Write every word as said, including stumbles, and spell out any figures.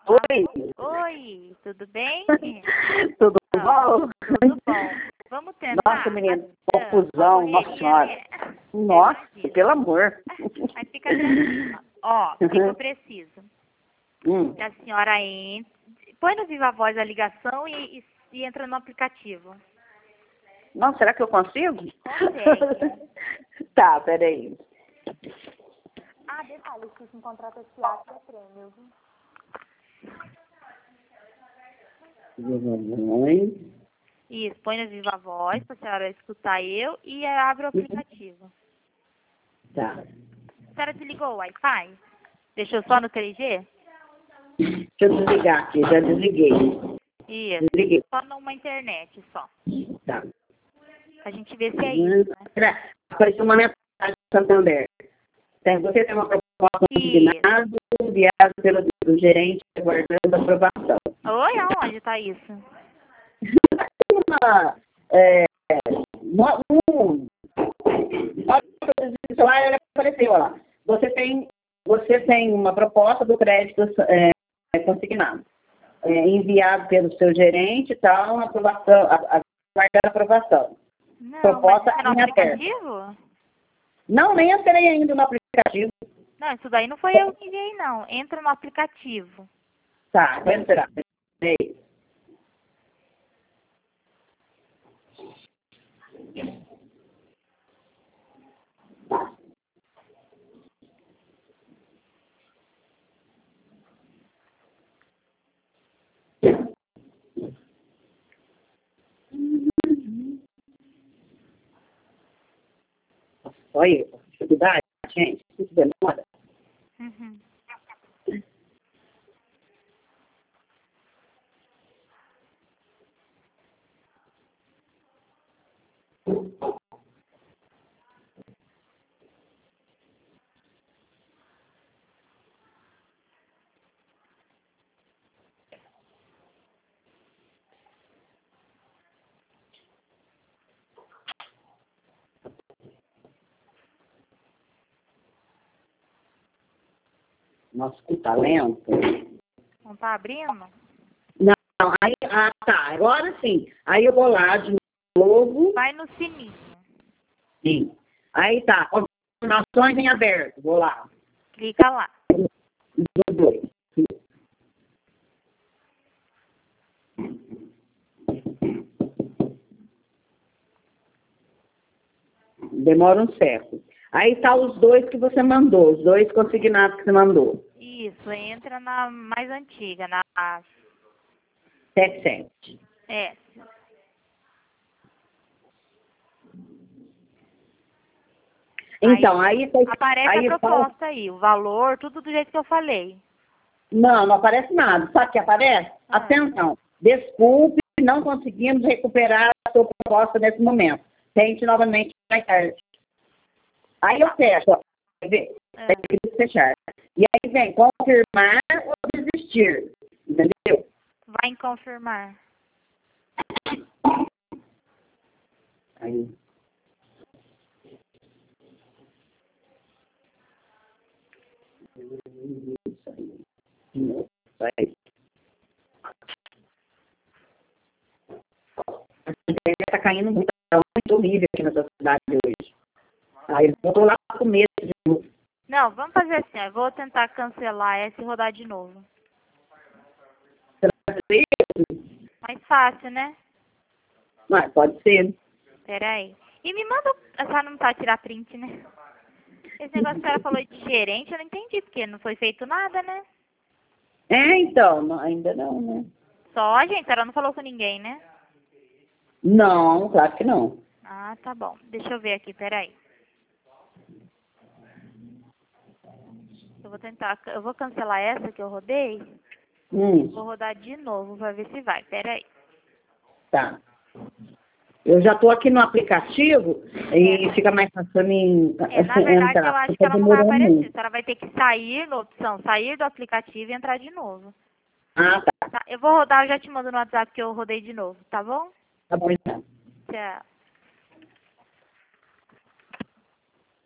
Oi. Oi, tudo bem? Tudo Não, bom? Tudo bom. Vamos tentar. Nossa, menina, Ah, confusão, uma nossa correria, senhora. né? Nossa, Imagina. pelo amor. Mas fica tranquila. Ó, o que, que eu preciso? Hum. Que a senhora entre, põe no Viva Voz a ligação e, e, e entra no aplicativo. Nossa, será que eu consigo? Consegue. Tá, peraí. Ah, detalhe, se um contrato esse ato é prêmio, viu? Isso, põe no Viva Voz pra senhora escutar eu e abre o aplicativo. Tá. A senhora desligou o Wi-Fi? Deixou só no três G? Deixa eu desligar aqui, já desliguei. Isso, Desliguei. só numa internet só. Tá. A gente vê se é isso, né? Apareceu uma mensagem do Santander. Tem, você tem uma proposta Isso. combinado, enviado pelo do gerente, aguardando aprovação. Oi, aonde tá isso? Uma, é, uma, um, lá ele apareceu, ó. Você tem, você tem uma proposta do crédito é, consignado. É, enviado pelo seu gerente e tal, aprovação, aguardando aprovação. Não, Proposta mas isso é no em aberto. aplicativo? Não, nem entrei ainda no aplicativo. Não, isso daí não foi eu que enviei, não. Entra no aplicativo. Tá, vai esperar. Peraí. Olha, dificuldade, gente, isso demora. Uhum. Nossa, que talento. Não tá abrindo? Não, aí, ah, tá, agora sim. Aí eu vou lá de novo. Vai no sininho. Sim. Aí tá, confirmações em aberto, vou lá. Clica lá. Do dois. Demora um certo. Aí tá os dois que você mandou, os dois consignados que você mandou. Isso, entra na mais antiga, na Sete, sete. S. Então, aí... aí Aparece aí a proposta aí, o valor, tudo do jeito que eu falei. Não, não aparece nada. Sabe o que aparece? Ah. Atenção. Desculpe, não conseguimos recuperar a sua proposta nesse momento. Tente novamente mais tarde. Aí eu fecho, ó. Vai ver? Ah. Vai ter que fechar. E aí vem confirmar ou desistir. Entendeu? Vai em confirmar. Aí. Vai. A internet está caindo muito, tá muito horrível aqui nessa cidade hoje. Aí eu tô lá com medo de novo. Não, vamos fazer assim, ó, eu vou tentar cancelar essa e rodar de novo. Mais fácil, né? Mas pode ser. Pera aí. E me manda, a senhora não tá tirar print, né? Esse negócio que a senhora falou de gerente, eu não entendi, porque não foi feito nada, né? É, então, não, ainda não, né? Só a gente, a senhora não falou com ninguém, né? Não, claro que não. Ah, tá bom. Deixa eu ver aqui, peraí. Eu vou tentar, eu vou cancelar essa que eu rodei. Hum, Vou rodar de novo pra ver se vai, peraí. tá. Eu já estou aqui no aplicativo e É. fica mais fácil para mim É, na verdade, entrar. eu acho porque que ela não vai demorou aparecer. muito. A senhora vai ter que sair na opção, sair do aplicativo e entrar de novo. Ah, tá. Tá, eu vou rodar, eu já te mando no WhatsApp que eu rodei de novo, tá bom? Tá bom, então. Tchau.